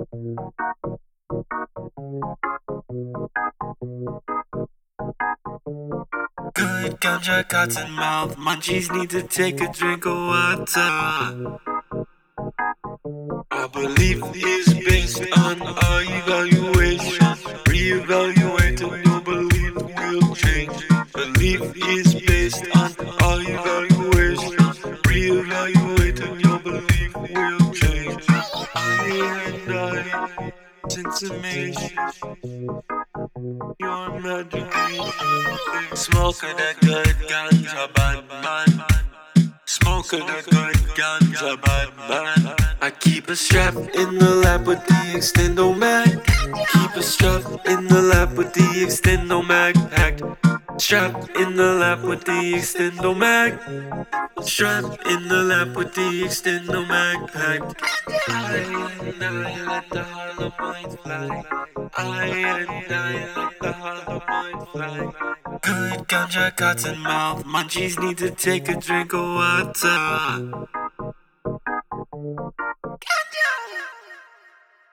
Good ganja, cotton mouth, munchies need to take a drink of water. Our belief is based on our evaluation. Reevaluate and your belief will change. Belief is based on our evaluation. Reevaluate and your belief will change. I and I, information, your imagination. Smoking that good ganja, bad man. Smoking a good ganja, bad man. I keep a strap in the lap with the extendo mag. Keep a strap in the lap with the extendo mag packed. Strap in the lap with the extendo mag. Strap in the lap with the extendo mag packed. I and I let the hollow mind fly. I and I let the hollow mind fly. Good ganja, cotton mouth, munchies need to take a drink of water.